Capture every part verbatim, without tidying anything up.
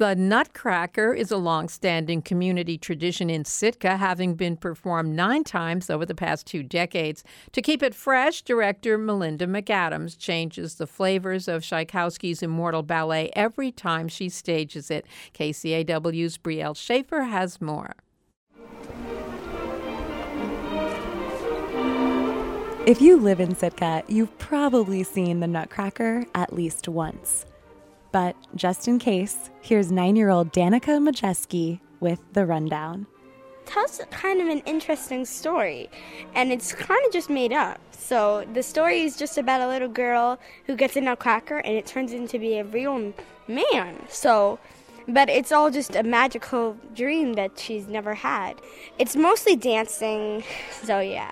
The Nutcracker is a long-standing community tradition in Sitka, having been performed nine times over the past two decades. To keep it fresh, director Melinda McAdams changes the flavors of Tchaikovsky's immortal ballet every time she stages it. K C A W's Brielle Schaefer has more. If you live in Sitka, you've probably seen the Nutcracker at least once. But just in case, here's nine-year-old Danica Majeski with the rundown. It tells kind of an interesting story, and it's kind of just made up. So the story is just about a little girl who gets a nutcracker, and it turns into be a real man. So, but it's all just a magical dream that she's never had. It's mostly dancing, so yeah.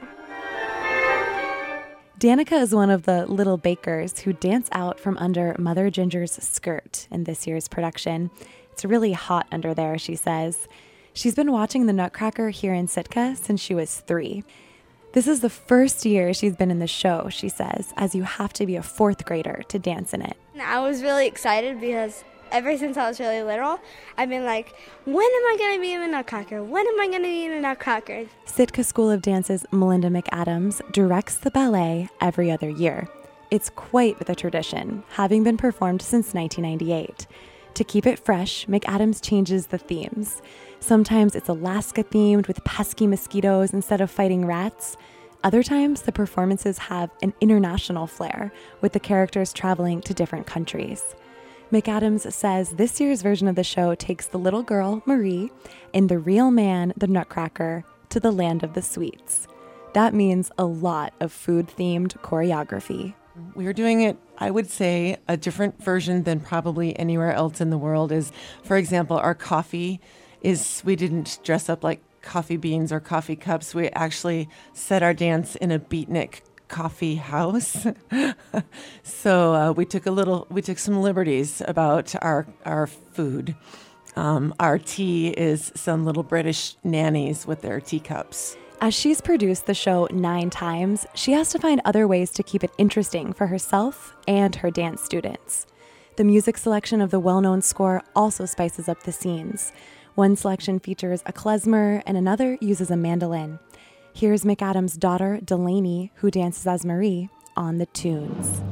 Danica is one of the little bakers who dance out from under Mother Ginger's skirt in this year's production. It's really hot under there, she says. She's been watching the Nutcracker here in Sitka since she was three. This is the first year she's been in the show, she says, as you have to be a fourth grader to dance in it. I was really excited because ever since I was really little, I've been like, when am I going to be in the Nutcracker? When am I going to be in the Nutcracker? Sitka School of Dance's Melinda McAdams directs the ballet every other year. It's quite the tradition, having been performed since nineteen ninety-eight. To keep it fresh, McAdams changes the themes. Sometimes it's Alaska-themed with pesky mosquitoes instead of fighting rats. Other times, the performances have an international flair, with the characters traveling to different countries. McAdams says this year's version of the show takes the little girl, Marie, and the real man, the Nutcracker, to the land of the sweets. That means a lot of food-themed choreography. We're doing it, I would say, a different version than probably anywhere else in the world is, for example, our coffee is, we didn't dress up like coffee beans or coffee cups. We actually set our dance in a beatnik coffee house. so uh, we took a little, we took some liberties about our our food. Um, our tea is some little British nannies with their teacups. As she's produced the show nine times, she has to find other ways to keep it interesting for herself and her dance students. The music selection of the well-known score also spices up the scenes. One selection features a klezmer and another uses a mandolin. Here's McAdams' daughter, Delaney, who dances as Marie, on the tunes.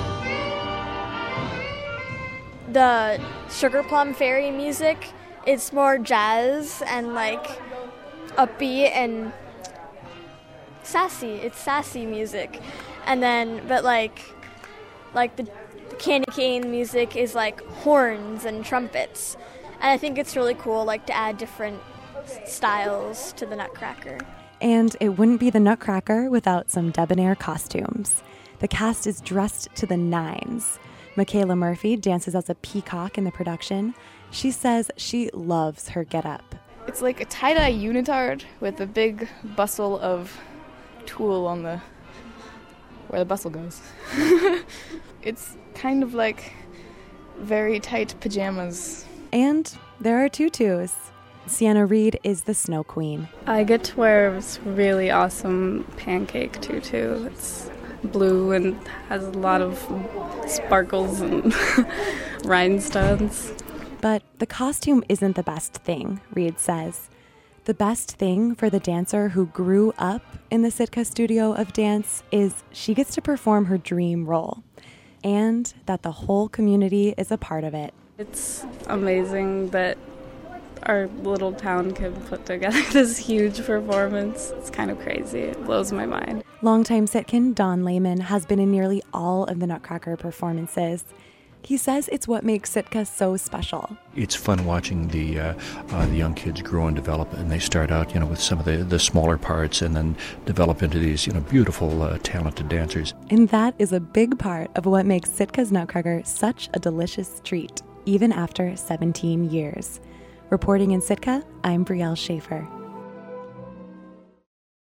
The Sugar Plum Fairy music, it's more jazz and like upbeat and sassy. It's sassy music. And then, but like, like the, the Candy Cane music is like horns and trumpets. And I think it's really cool, like to add different styles to the Nutcracker. And it wouldn't be the Nutcracker without some debonair costumes. The cast is dressed to the nines. Michaela Murphy dances as a peacock in the production. She says she loves her getup. It's like a tie-dye unitard with a big bustle of tulle on the where the bustle goes. It's kind of like very tight pajamas. And there are tutus. Sienna Reed is the Snow Queen. I get to wear this really awesome pancake tutu. It's blue and has a lot of sparkles and rhinestones. But the costume isn't the best thing, Reed says. The best thing for the dancer who grew up in the Sitka Studio of Dance is she gets to perform her dream role, and that the whole community is a part of it. It's amazing that our little town can put together this huge performance. It's kind of crazy. It blows my mind. Longtime Sitkin Don Lehman has been in nearly all of the Nutcracker performances. He says it's what makes Sitka so special. It's fun watching the uh, uh, the young kids grow and develop, and they start out, you know, with some of the, the smaller parts, and then develop into these, you know, beautiful, uh, talented dancers. And that is a big part of what makes Sitka's Nutcracker such a delicious treat, even after seventeen years. Reporting in Sitka, I'm Brielle Schaefer.